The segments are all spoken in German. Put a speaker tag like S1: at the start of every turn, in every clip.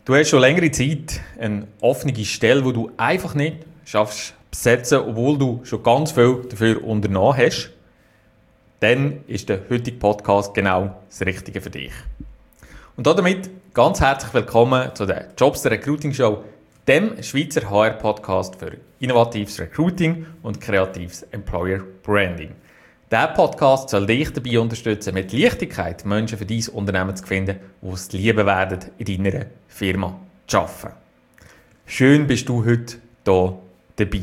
S1: Du hast schon längere Zeit eine offene Stelle, die du einfach nicht schaffst zu besetzen, obwohl du schon ganz viel dafür unternommen hast. Dann ist der heutige Podcast genau das Richtige für dich. Und damit ganz herzlich willkommen zu der Jobs der Recruiting Show, dem Schweizer HR-Podcast für innovatives Recruiting und kreatives Employer Branding. Dieser Podcast soll dich dabei unterstützen, mit Leichtigkeit Menschen für dein Unternehmen zu finden, die es lieben werden, in deiner Firma zu arbeiten. Schön bist du heute hier dabei.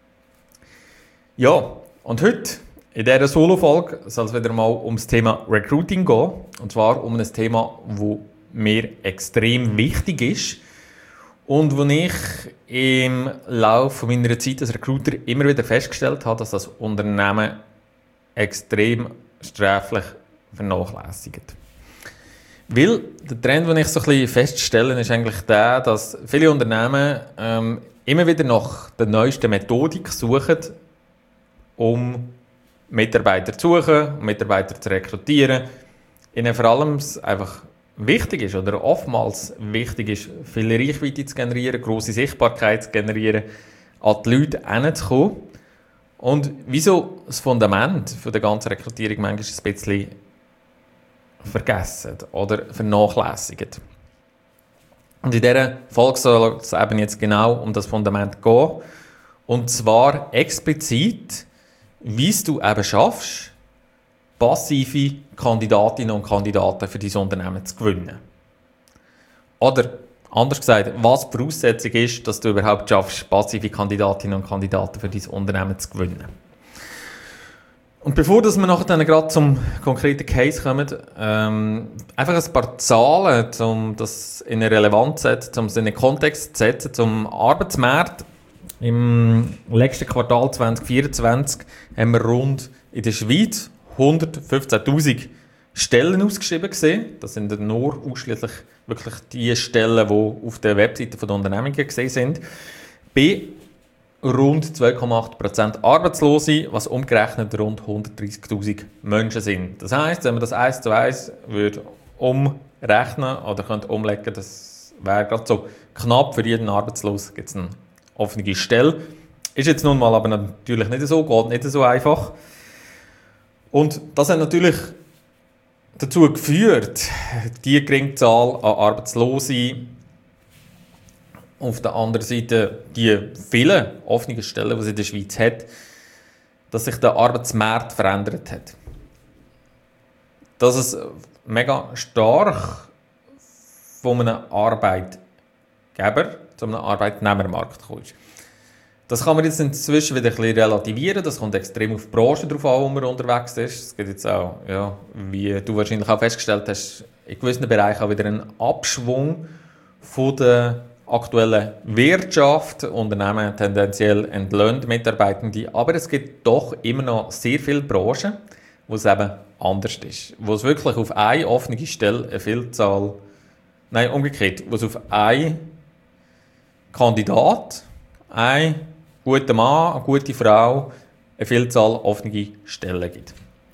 S1: Ja, und heute in dieser Solo-Folge soll es wieder mal um das Thema Recruiting gehen. Und zwar um ein Thema, das mir extrem wichtig ist und wo ich im Laufe meiner Zeit als Recruiter immer wieder festgestellt habe, dass das Unternehmen extrem sträflich vernachlässigt. Weil der Trend, den ich so ein bisschen feststelle, ist eigentlich der, dass viele Unternehmen immer wieder nach der neuesten Methodik suchen, um Mitarbeiter zu suchen, Mitarbeiter zu rekrutieren. Ihnen vor allem einfach wichtig ist oder oftmals wichtig ist, viel Reichweite zu generieren, grosse Sichtbarkeit zu generieren, an die Leute hinzukommen. Und wieso das Fundament von der ganzen Rekrutierung manchmal ein bisschen vergessen oder vernachlässigt. Und in dieser Folge soll es eben jetzt genau um das Fundament gehen. Und zwar explizit, wie du eben schaffst, passive Kandidatinnen und Kandidaten für dein Unternehmen zu gewinnen. Oder anders gesagt, was die Voraussetzung ist, dass du überhaupt schaffst, passive Kandidatinnen und Kandidaten für dein Unternehmen zu gewinnen. Und bevor wir nachher dann gerade zum konkreten Case kommen, einfach ein paar Zahlen, um das in eine Relevanz zu setzen, um es in einen Kontext zu setzen, zum Arbeitsmarkt. Im letzten Quartal 2024 haben wir rund in der Schweiz 115'000 Stellen ausgeschrieben gesehen. Das sind nur ausschließlich wirklich die Stellen, die auf der Webseite der Unternehmungen gesehen sind. Bei rund 2,8% Arbeitslose, was umgerechnet rund 130'000 Menschen sind. Das heisst, wenn man das 1:1 würde umrechnen oder könnte umlegen, das wäre gerade so knapp für jeden Arbeitslosen gibt es eine offene Stelle. Ist jetzt nun mal aber natürlich nicht so, geht nicht so einfach. Und das hat natürlich dazu geführt, die geringe Zahl an Arbeitslosen, auf der anderen Seite die vielen offenen Stellen, die es in der Schweiz hat, dass sich der Arbeitsmarkt verändert hat. Dass es mega stark von einem Arbeitgeber zu einem Arbeitnehmermarkt kommt. Das kann man jetzt inzwischen wieder ein bisschen relativieren. Das kommt extrem auf die Branche drauf an, wo man unterwegs ist. Es gibt jetzt auch, ja, wie du wahrscheinlich auch festgestellt hast, in gewissen Bereichen auch wieder einen Abschwung von der aktuellen Wirtschaft. Unternehmen tendenziell entlöhnt Mitarbeitende. Aber es gibt doch immer noch sehr viele Branchen, wo es eben anders ist. Wo es wirklich auf eine offene Stelle eine Vielzahl, nein, umgekehrt, wo es auf einen Kandidat, ein guter Mann, eine gute Frau, eine Vielzahl offener Stellen gibt.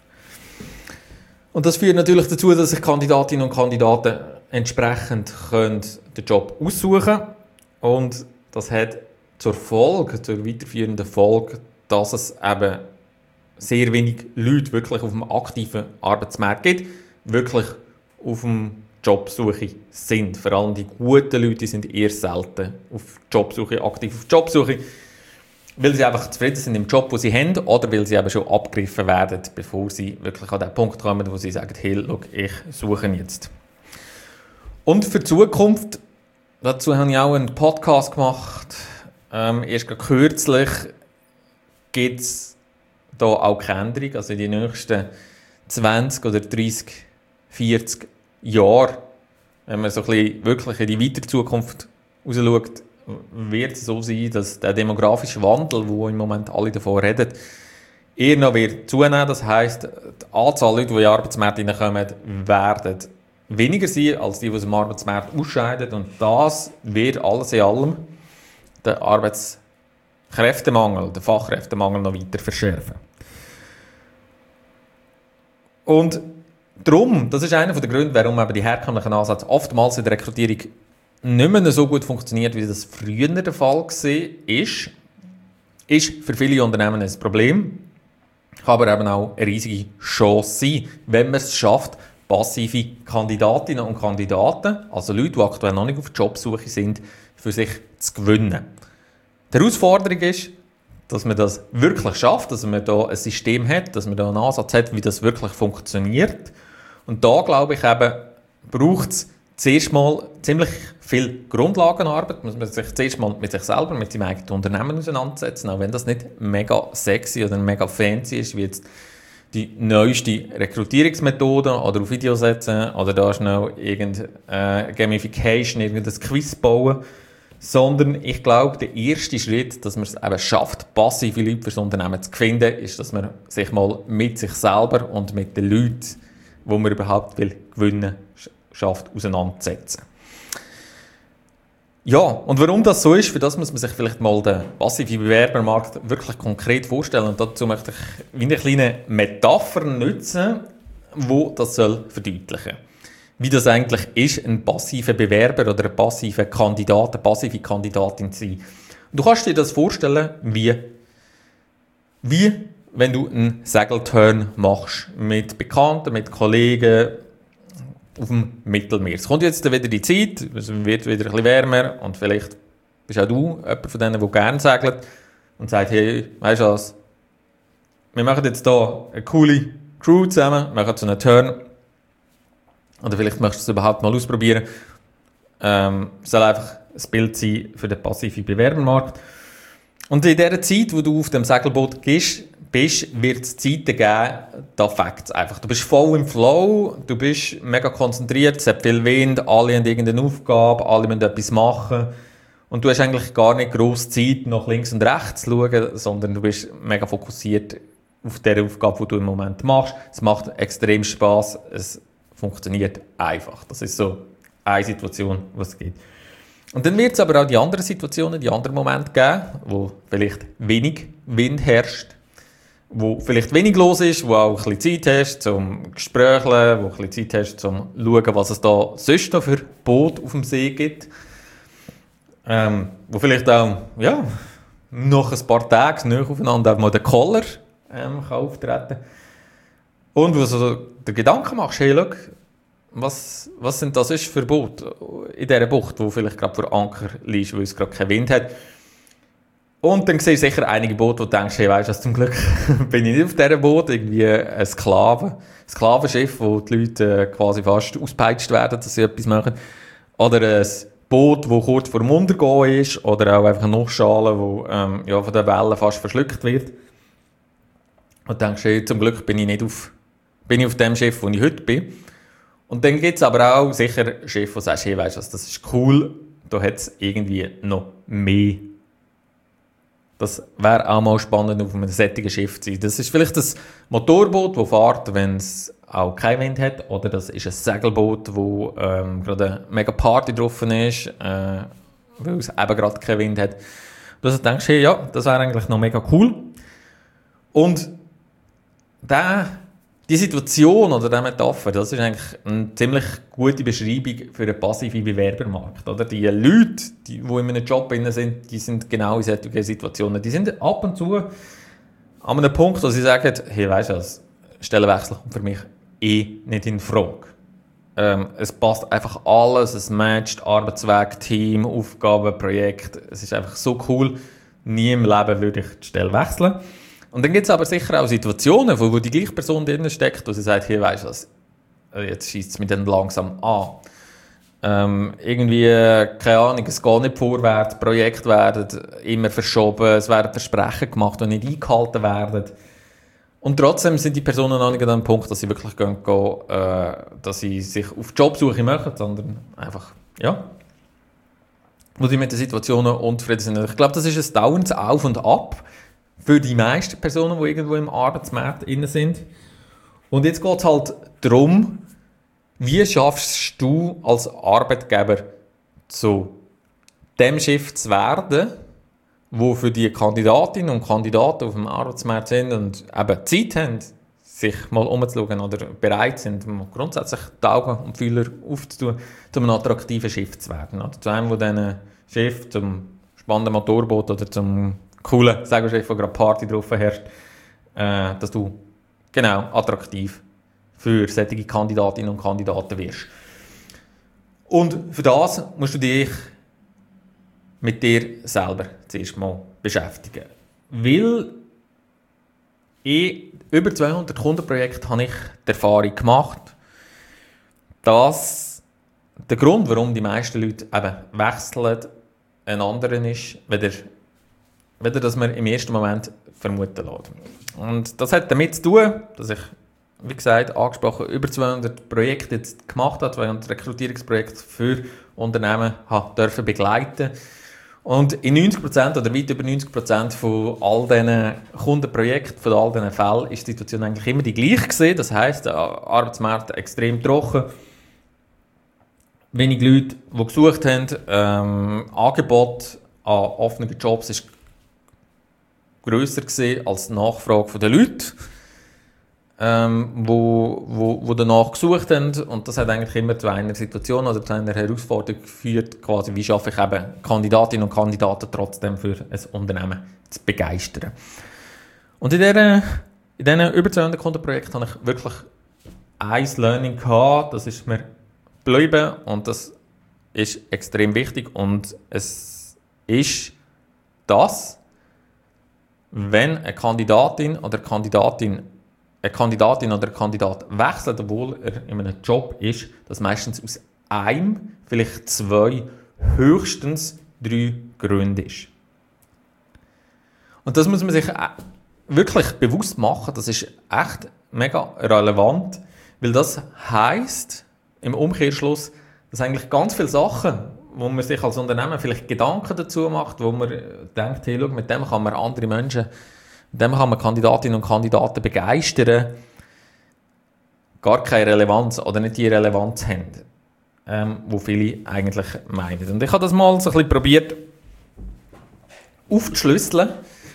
S1: Und das führt natürlich dazu, dass sich Kandidatinnen und Kandidaten entsprechend den Job aussuchen können. Und das hat zur weiterführenden Folge, dass es eben sehr wenig Leute wirklich auf dem aktiven Arbeitsmarkt gibt, wirklich auf dem Jobsuche sind. Vor allem die guten Leute sind eher selten auf Jobsuche, aktiv auf Jobsuche, weil sie einfach zufrieden sind im Job, den sie haben, oder weil sie eben schon abgegriffen werden, bevor sie wirklich an den Punkt kommen, wo sie sagen, hey, look, ich suche jetzt. Und für die Zukunft, dazu habe ich auch einen Podcast gemacht, erst kürzlich gibt es da auch keine Änderung, also in den nächsten 20 oder 30, 40 Jahren, wenn man so ein bisschen wirklich in die weitere Zukunft rausschaut, wird es so sein, dass der demografische Wandel, wo im Moment alle davon reden, eher noch wird zunehmen. Das heisst, die Anzahl Leute, die in den Arbeitsmarkt hineinkommen, werden weniger sein, als die aus dem Arbeitsmarkt ausscheiden. Und das wird alles in allem den Arbeitskräftemangel, den Fachkräftemangel noch weiter verschärfen. Und darum, das ist einer der Gründe, warum eben die herkömmlichen Ansätze oftmals in der Rekrutierung nicht mehr so gut funktioniert, wie das früher der Fall war, ist für viele Unternehmen ein Problem, kann aber eben auch eine riesige Chance sein, wenn man es schafft, passive Kandidatinnen und Kandidaten, also Leute, die aktuell noch nicht auf Jobsuche sind, für sich zu gewinnen. Die Herausforderung ist, dass man das wirklich schafft, dass man da ein System hat, dass man da einen Ansatz hat, wie das wirklich funktioniert. Und da, glaube ich, eben, braucht es zuerst mal ziemlich viel Grundlagenarbeit. Muss man sich zuerst mal mit sich selber, mit seinem eigenen Unternehmen auseinandersetzen, auch wenn das nicht mega sexy oder mega fancy ist, wie jetzt die neueste Rekrutierungsmethode oder auf Video setzen oder da schnell irgendeine Gamification, irgendein Quiz bauen. Sondern ich glaube, der erste Schritt, dass man es eben schafft, passive Leute für das Unternehmen zu finden, ist, dass man sich mal mit sich selber und mit den Leuten, die man überhaupt gewinnen will, schafft, auseinanderzusetzen. Ja, und warum das so ist, für das muss man sich vielleicht mal den passiven Bewerbermarkt wirklich konkret vorstellen. Und dazu möchte ich wie eine kleine Metapher nutzen, die das verdeutlichen soll. Wie das eigentlich ist, ein passiver Bewerber oder ein passiver Kandidat, eine passive Kandidatin zu sein. Und du kannst dir das vorstellen, wie wenn du einen Segeltörn machst mit Bekannten, mit Kollegen auf dem Mittelmeer. Es kommt jetzt wieder die Zeit, es wird wieder ein bisschen wärmer und vielleicht bist auch du jemand von denen, der gerne segelt und sagt, hey, weißt du was, wir machen jetzt hier eine coole Crew zusammen, machen so einen Turn. Oder vielleicht möchtest du es überhaupt mal ausprobieren. Soll einfach ein Bild sein für den passiven Bewerbermarkt. Und in dieser Zeit, wo du auf dem Segelboot bist, wird es Zeiten geben, da fängt es einfach. Du bist voll im Flow, du bist mega konzentriert, es hat viel Wind, alle haben irgendeine Aufgabe, alle müssen etwas machen. Und du hast eigentlich gar nicht grosse Zeit, nach links und rechts zu schauen, sondern du bist mega fokussiert auf die Aufgabe, die du im Moment machst. Es macht extrem Spass. Es funktioniert einfach. Das ist so eine Situation, was es gibt. Und dann wird es aber auch die anderen Situationen, die anderen Momente geben, wo vielleicht wenig Wind herrscht, wo vielleicht wenig los ist, wo auch ein bisschen Zeit hast zum Gesprächeln, wo ein bisschen Zeit hast zum schauen, was es da sonst noch für Boote auf dem See gibt. Wo vielleicht auch, ja, noch ein paar Tage näher aufeinander auch mal der Koller kann auftreten. Und wo du so den Gedanken machst, hey, schau, was sind das für Boote in dieser Bucht, wo vielleicht gerade vor Anker liegt, weil es gerade keinen Wind hat. Und dann siehst du sicher einige Boote, wo du denkst, hey, weißt du, zum Glück bin ich nicht auf diesem Boot, irgendwie ein Sklavenschiff, wo die Leute quasi fast ausgepeitscht werden, dass sie etwas machen. Oder ein Boot, das kurz vor dem Untergehen ist, oder auch einfach eine Nussschale, die von den Wellen fast verschluckt wird. Und du denkst, hey, zum Glück bin ich auf dem Schiff, wo ich heute bin. Und dann gibt es aber auch sicher Schiffe, die sagst, hey, weißt du was, das ist cool, da hat es irgendwie noch mehr. Das wäre auch mal spannend, auf einem solchen Schiff zu sein. Das ist vielleicht das Motorboot, das fährt, wenn es auch keinen Wind hat, oder das ist ein Segelboot, wo gerade eine mega Party drauf ist, weil es eben gerade keinen Wind hat. Du denkst, hey, ja, das wäre eigentlich noch mega cool. Und die Situation oder diese Metapher, das ist eigentlich eine ziemlich gute Beschreibung für einen passiven Bewerbermarkt. Oder? Die Leute, die in einem Job sind, die sind genau in solchen Situationen. Die sind ab und zu an einem Punkt, wo sie sagen, hey, weißt du was, Stellenwechsel kommt für mich nicht in Frage. Es passt einfach alles, es matcht Arbeitsweg, Team, Aufgaben, Projekt. Es ist einfach so cool. Nie im Leben würde ich die Stelle wechseln. Und dann gibt es aber sicher auch Situationen, wo die gleiche Person drin steckt, wo sie sagt, hey, weißt du was, jetzt schießt es mich dann langsam an. Irgendwie, keine Ahnung, es geht nicht vorwärts, Projekte werden immer verschoben, es werden Versprechen gemacht, die nicht eingehalten werden. Und trotzdem sind die Personen noch nicht an dem Punkt, dass sie wirklich gehen, dass sie sich auf Jobsuche machen, sondern einfach, ja, wo sie mit den Situationen unzufrieden sind. Ich glaube, das ist ein dauerndes Auf und Ab für die meisten Personen, die irgendwo im Arbeitsmarkt drin sind. Und jetzt geht es halt darum, wie schaffst du als Arbeitgeber zu dem Schiff zu werden, wo für die Kandidatinnen und Kandidaten auf dem Arbeitsmarkt sind und eben Zeit haben, sich mal umzuschauen oder bereit sind, grundsätzlich die Augen und die Fühler aufzutun, zu einem attraktiven Schiff zu werden. Oder zu einem, der diesen Schiff zum spannenden Motorboot oder zum coolen Segelschiff, wo gerade Party drauf herrscht, dass du genau attraktiv für solche Kandidatinnen und Kandidaten wirst. Und für das musst du dich mit dir selber zuerst mal beschäftigen. Weil in über 200 Kundenprojekten habe ich die Erfahrung gemacht, dass der Grund, warum die meisten Leute eben wechseln, ein anderer ist, weder dass man im ersten Moment vermuten lässt. Und das hat damit zu tun, dass ich, wie gesagt, angesprochen, über 200 Projekte jetzt gemacht habe, 200 Rekrutierungsprojekte für Unternehmen dürfen begleiten. Und in 90% oder weit über 90% von all diesen Kundenprojekten, von all diesen Fällen, ist die Situation eigentlich immer die gleiche gewesen. Das heisst, der Arbeitsmarkt extrem trocken, wenig Leute, die gesucht haben, Angebot an offenen Jobs ist grösser gewesen als die Nachfrage der Leute, die danach gesucht haben. Und das hat eigentlich immer zu einer Situation oder zu einer Herausforderung geführt, quasi, wie schaffe ich eben Kandidatinnen und Kandidaten trotzdem für ein Unternehmen zu begeistern. Und in diesen über 200 Kundenprojekten habe ich wirklich ein Learning gehabt, das ist mir geblieben und das ist extrem wichtig. Und es ist das, wenn eine Kandidatin oder ein Kandidat wechselt, obwohl er in einem Job ist, dass meistens aus einem, vielleicht 2, höchstens 3 Gründe ist. Und das muss man sich wirklich bewusst machen, das ist echt mega relevant, weil das heisst im Umkehrschluss, dass eigentlich ganz viele Sachen, wo man sich als Unternehmen vielleicht Gedanken dazu macht, wo man denkt, hey, schau, mit dem kann man andere Menschen, mit dem kann man Kandidatinnen und Kandidaten begeistern, gar keine Relevanz oder nicht die Relevanz haben, wo viele eigentlich meinen. Und ich habe das mal so ein bisschen probiert aufzuschlüsseln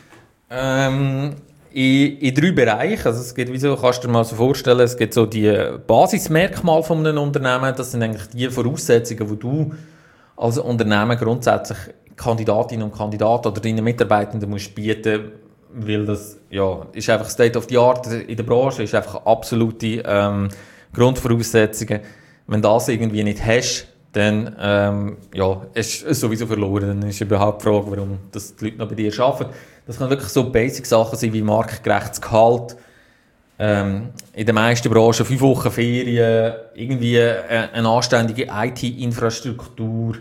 S1: in 3 Bereiche. Also es gibt, wieso kannst du dir mal so vorstellen, es gibt so die Basismerkmale von einem Unternehmen, das sind eigentlich die Voraussetzungen, die du als Unternehmen grundsätzlich Kandidatinnen und Kandidaten oder deinen Mitarbeitenden musst bieten, weil das ist einfach State of the Art in der Branche, ist einfach absolute Grundvoraussetzungen. Wenn du das irgendwie nicht hast, dann ist es sowieso verloren. Dann ist überhaupt die Frage, warum das die Leute noch bei dir arbeiten. Das können wirklich so Basic-Sachen sein wie marktgerechtes Gehalt, in den meisten Branchen 5 Wochen Ferien, irgendwie eine anständige IT-Infrastruktur,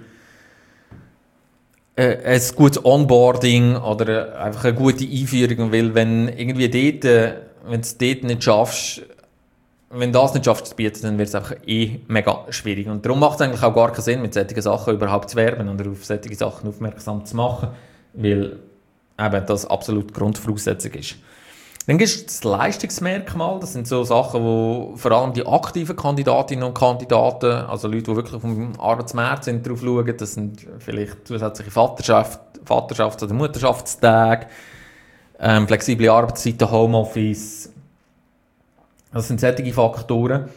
S1: ein gutes Onboarding oder einfach eine gute Einführung, weil wenn irgendwie wenn du es dort nicht schaffst, wenn du das nicht schaffst zu bieten, dann wird es einfach mega schwierig. Und darum macht es eigentlich auch gar keinen Sinn, mit solchen Sachen überhaupt zu werben oder auf solche Sachen aufmerksam zu machen, weil eben das absolut Grundvoraussetzung ist. Dann gibt es das Leistungsmerkmal, das sind so Sachen, wo vor allem die aktiven Kandidatinnen und Kandidaten, also Leute, die wirklich vom Arbeitsmarkt sind, drauf schauen, das sind vielleicht zusätzliche Vaterschafts- oder Mutterschaftstage, flexible Arbeitszeiten, Homeoffice, das sind solche Faktoren.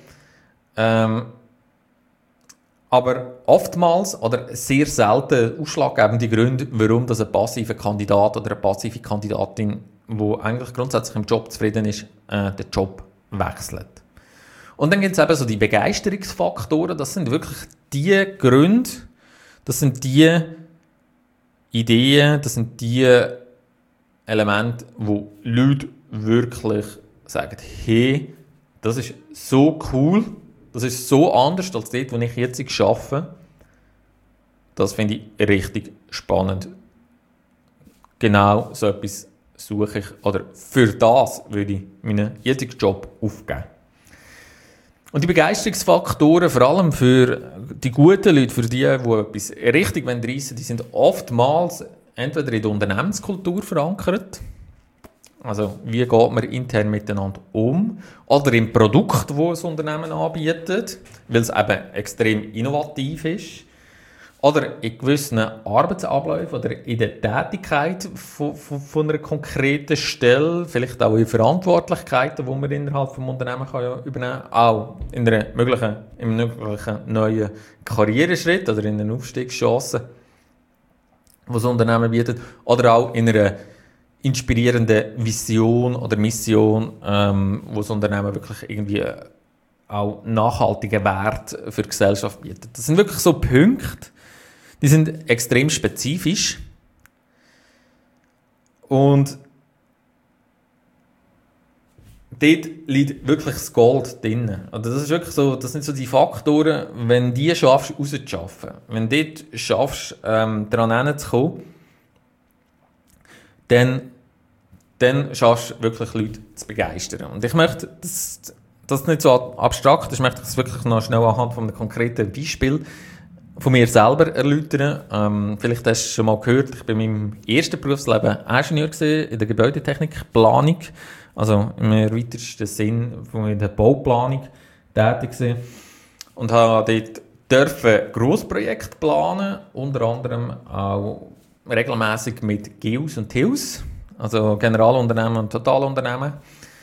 S1: Aber oftmals oder sehr selten ausschlaggebende Gründe, warum das ein passiver Kandidat oder eine passive Kandidatin, die eigentlich grundsätzlich im Job zufrieden ist, den Job wechselt. Und dann gibt es eben so die Begeisterungsfaktoren, das sind wirklich die Gründe, das sind die Ideen, das sind die Elemente, wo Leute wirklich sagen, hey, das ist so cool, das ist so anders als dort, wo ich jetzt arbeite. Das finde ich richtig spannend. Genau so etwas suche ich, oder für das würde ich meinen jetzigen Job aufgeben. Und die Begeisterungsfaktoren, vor allem für die guten Leute, für die etwas richtig reissen wollen, die sind oftmals entweder in der Unternehmenskultur verankert, also wie geht man intern miteinander um, oder im Produkt, das ein Unternehmen anbietet, weil es eben extrem innovativ ist, oder in gewissen Arbeitsabläufen oder in der Tätigkeit von einer konkreten Stelle, vielleicht auch in Verantwortlichkeiten, die man innerhalb des Unternehmens übernehmen kann, auch in einem möglichen neuen Karriereschritt oder in einer Aufstiegschance, die das Unternehmen bietet, oder auch in einer inspirierenden Vision oder Mission, wo das Unternehmen wirklich irgendwie auch nachhaltige Wert für die Gesellschaft bietet. Das sind wirklich so Punkte, die sind extrem spezifisch und dort liegt wirklich das Gold drin. Also das ist wirklich so, das sind so die Faktoren, wenn die schaffst, rauszuschaffen, wenn du dort schaffst, daran hinzukommen, dann schaffst du wirklich Leute zu begeistern. Und ich möchte das nicht so abstrakt, ich möchte das wirklich noch schnell anhand von einem konkreten Beispiel von mir selber erläutern. Vielleicht hast du schon mal gehört, ich bin in meinem ersten Berufsleben Ingenieur gewesen, in der Gebäudetechnik, Planung, also im erweiterten Sinn von der Bauplanung tätig gewesen. Und habe dort Grossprojekte planen, unter anderem auch regelmäßig mit GEUS und TEUS, also Generalunternehmen und Totalunternehmen.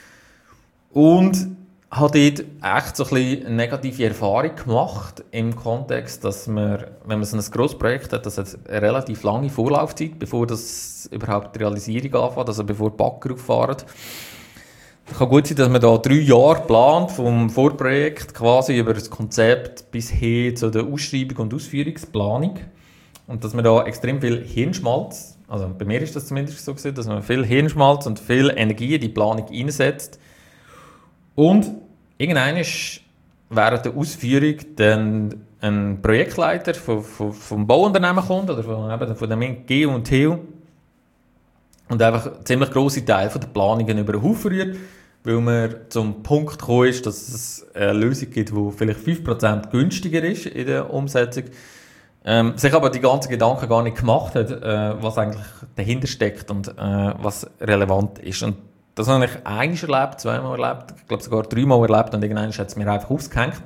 S1: Und habe dort echt so ein bisschen eine negative Erfahrung gemacht, im Kontext, dass man, wenn man so ein grosses Projekt hat, das hat eine relativ lange Vorlaufzeit, bevor das überhaupt die Realisierung anfängt, also bevor die Bagger auffahren. Es kann gut sein, dass man da 3 Jahre plant, vom Vorprojekt quasi über das Konzept bis hin zu der Ausschreibung und Ausführungsplanung. Und dass man da extrem viel Hirnschmalz, also bei mir ist das zumindest so gewesen, dass man viel Hirnschmalz und viel Energie in die Planung einsetzt. Und irgendwann ist während der Ausführung dann ein Projektleiter vom Bauunternehmen kommt, oder von dem GEU und TEU, und einfach ziemlich grosse Teile der Planungen über den Haufen rührt, weil man zum Punkt gekommen ist, dass es eine Lösung gibt, die vielleicht 5% günstiger ist in der Umsetzung, sich aber die ganzen Gedanken gar nicht gemacht hat, was eigentlich dahinter steckt und was relevant ist. Und das habe ich einmal erlebt, zweimal erlebt, ich glaube sogar 3-mal erlebt, und irgendwann hat es mir einfach ausgehängt.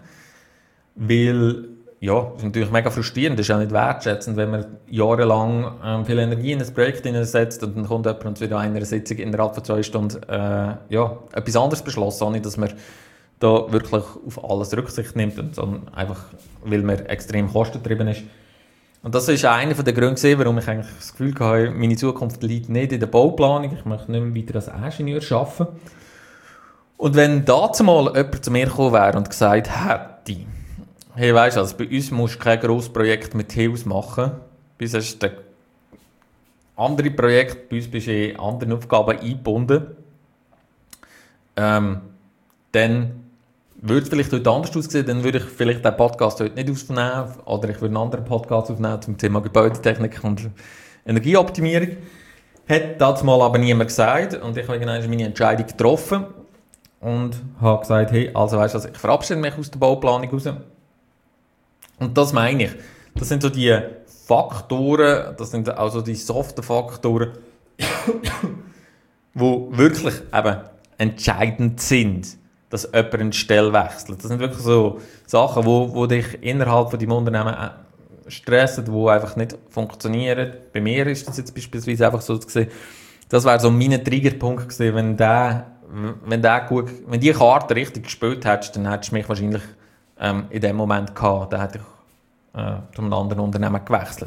S1: Weil, ja, das ist natürlich mega frustrierend, das ist auch nicht wertschätzend, wenn man jahrelang viel Energie in ein Projekt setzt und dann kommt jemand und wird in einer Sitzung innerhalb von 2 Stunden etwas anderes beschlossen, ohne dass man da wirklich auf alles Rücksicht nimmt, sondern einfach, weil man extrem kostengetrieben ist. Und das ist einer der Gründe, warum ich eigentlich das Gefühl hatte, meine Zukunft liegt nicht in der Bauplanung, ich möchte nicht mehr weiter als Ingenieur arbeiten. Und wenn dazu mal jemand zu mir gekommen wäre und gesagt hätte, hey, weisst du, also bei uns musst du kein grosses Projekt mit TEUs machen, bei uns hast du andere Projekte, bei uns bist du in anderen Aufgaben eingebunden, dann würde es vielleicht heute anders aussehen, dann würde ich vielleicht den Podcast heute nicht aufnehmen, oder ich würde einen anderen Podcast aufnehmen zum Thema Gebäudetechnik und Energieoptimierung. Hat dazu mal aber niemand gesagt, und ich habe irgendwann meine Entscheidung getroffen und habe gesagt, hey, also weisst du, also ich verabschiede mich aus der Bauplanung raus. Und das meine ich. Das sind so die Faktoren, das sind also die soften Faktoren, die wirklich eben entscheidend sind, dass jemand eine Stelle wechselt. Das sind wirklich so Sachen, die dich innerhalb von deinem Unternehmen stressen, die einfach nicht funktionieren. Bei mir ist das jetzt beispielsweise einfach so gewesen, das wäre so mein Triggerpunkt gewesen, wenn die Karte richtig gespielt hättest, dann hättest du mich wahrscheinlich in dem Moment gehabt. Dann hätte ich zu einem anderen Unternehmen gewechselt.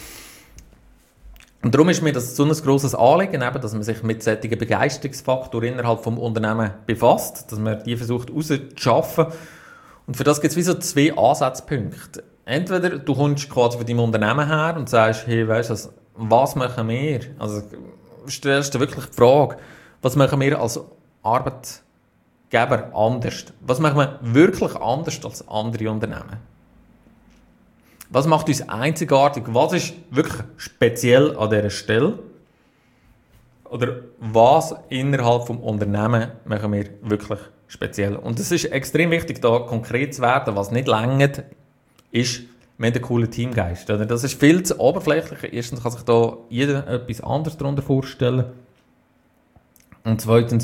S1: Und darum ist mir das so ein grosses Anliegen, eben, dass man sich mit solchen Begeisterungsfaktoren innerhalb des Unternehmens befasst, dass man die versucht rauszuschaffen. Und für das gibt es wie so 2 Ansatzpunkte. Entweder du kommst quasi von deinem Unternehmen her und sagst, hey, weißt du, was machen wir? Also stellst du wirklich die Frage, was machen wir als Arbeitgeber anders? Was machen wir wirklich anders als andere Unternehmen? Was macht uns einzigartig? Was ist wirklich speziell an dieser Stelle? Oder was innerhalb des Unternehmens machen wir wirklich speziell? Und es ist extrem wichtig, da konkret zu werden. Was nicht reicht, ist, wir haben einen coolen Teamgeist. Das ist viel zu oberflächlich. Erstens kann sich da jeder etwas anderes darunter vorstellen. Und zweitens,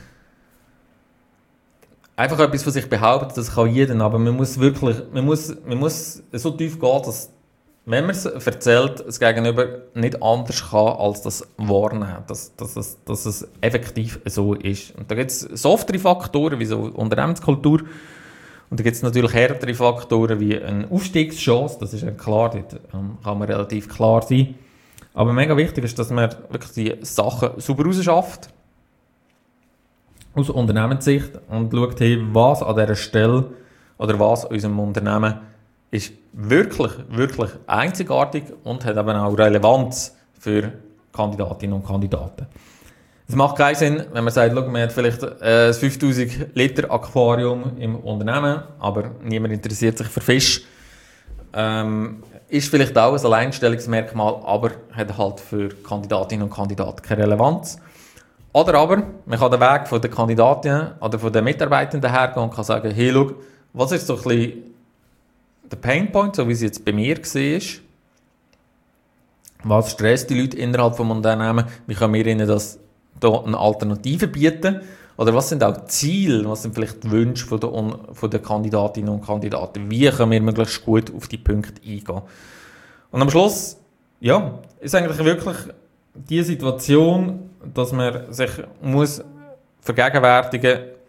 S1: einfach etwas von sich behaupten, das kann jeder, aber man muss so tief gehen, dass wenn man es erzählt, das Gegenüber nicht anders kann, als das wahrnehmen, dass es effektiv so ist. Und da gibt es softere Faktoren, wie so Unternehmenskultur, und da gibt es natürlich härtere Faktoren, wie eine Aufstiegschance, das ist ja klar, dort kann man relativ klar sein. Aber mega wichtig ist, dass man wirklich die Sachen sauber rausschafft, aus Unternehmenssicht, und schaut, hey, was an dieser Stelle oder was an unserem Unternehmen ist wirklich, wirklich einzigartig und hat eben auch Relevanz für Kandidatinnen und Kandidaten. Es macht keinen Sinn, wenn man sagt, man hat vielleicht ein 5000 Liter Aquarium im Unternehmen, aber niemand interessiert sich für Fisch. Ist vielleicht auch ein Alleinstellungsmerkmal, aber hat halt für Kandidatinnen und Kandidaten keine Relevanz. Oder aber, man kann den Weg von den Kandidaten oder von den Mitarbeitenden hergehen und kann sagen, hey, schau, was ist so ein bisschen der Painpoint, so wie es jetzt bei mir war? Was stresst die Leute innerhalb des Unternehmens? Wie können wir ihnen das hier eine Alternative bieten? Oder was sind auch die Ziele, was sind vielleicht die Wünsche von der Kandidatinnen und Kandidaten? Wie können wir möglichst gut auf die Punkte eingehen? Und am Schluss, ja, ist eigentlich wirklich die Situation, dass man sich muss vergegenwärtigen muss,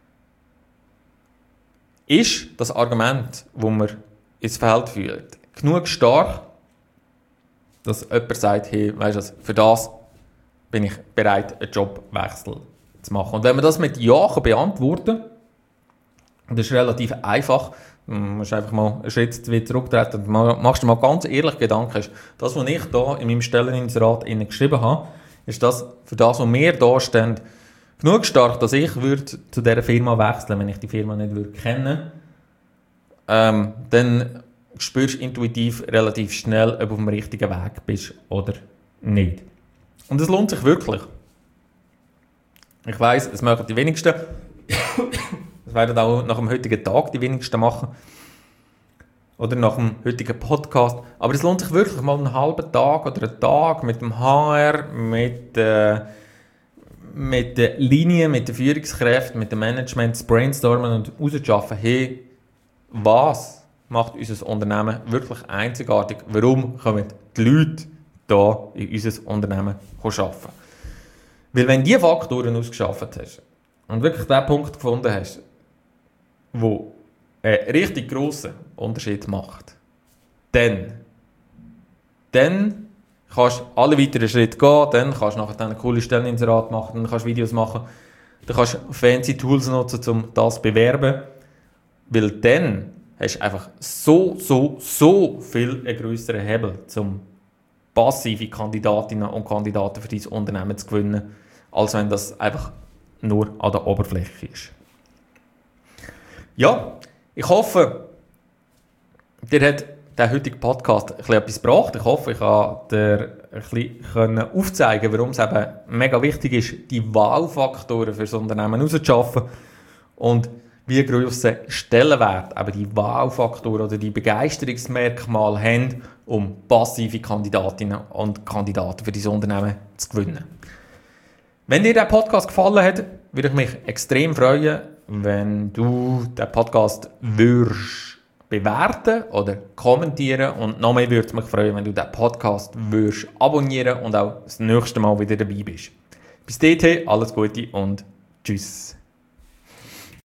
S1: ist das Argument, das man ins Feld führt, genug stark, dass jemand sagt, hey, weißt du, für das bin ich bereit, einen Jobwechsel zu machen. Und wenn man das mit Ja beantworten kann, das ist relativ einfach, du musst einfach mal einen Schritt zurücktreten und machst dir mal ganz ehrlich Gedanken. Das, was ich hier in meinem Stelleninserat geschrieben habe, ist das, für das, was wir hier stehen, genug stark, dass ich zu dieser Firma wechseln, wenn ich die Firma nicht kennen würde. Dann spürst du intuitiv relativ schnell, ob du auf dem richtigen Weg bist oder nicht. Und es lohnt sich wirklich. Ich weiss, es machen die wenigsten. Das werden auch nach dem heutigen Tag die wenigsten machen. Oder nach dem heutigen Podcast. Aber es lohnt sich wirklich mal einen halben Tag oder einen Tag mit dem HR, mit der Linie, mit den Führungskräften, mit dem Management zu brainstormen und rauszuschaffen, hey, was macht unser Unternehmen wirklich einzigartig? Warum kommen die Leute hier in unser Unternehmen arbeiten? Weil wenn du diese Faktoren ausgeschafft hast und wirklich den Punkt gefunden hast, wo einen richtig grossen Unterschied macht, dann kannst du alle weiteren Schritte gehen, dann kannst du nachher eine coole Stelleninserat machen, dann kannst du Videos machen, dann kannst du fancy Tools nutzen, um das zu bewerben, weil dann hast du einfach so viel einen grösseren Hebel, um passive Kandidatinnen und Kandidaten für dein Unternehmen zu gewinnen, als wenn das einfach nur an der Oberfläche ist. Ja, ich hoffe, dir hat der heutige Podcast etwas gebracht. Ich hoffe, ich konnte dir ein bisschen aufzeigen, warum es eben mega wichtig ist, die Wow-Faktoren für das Unternehmen herauszuschaffen und wie grossen Stellenwert eben die Wow-Faktoren oder die Begeisterungsmerkmale haben, um passive Kandidatinnen und Kandidaten für dein Unternehmen zu gewinnen. Wenn dir der Podcast gefallen hat, würde ich mich extrem freuen, wenn du den Podcast würdest bewerten oder kommentieren, und noch mehr würde es mich freuen, wenn du den Podcast würdest abonnieren und auch das nächste Mal wieder dabei bist. Bis dahin, alles Gute und tschüss.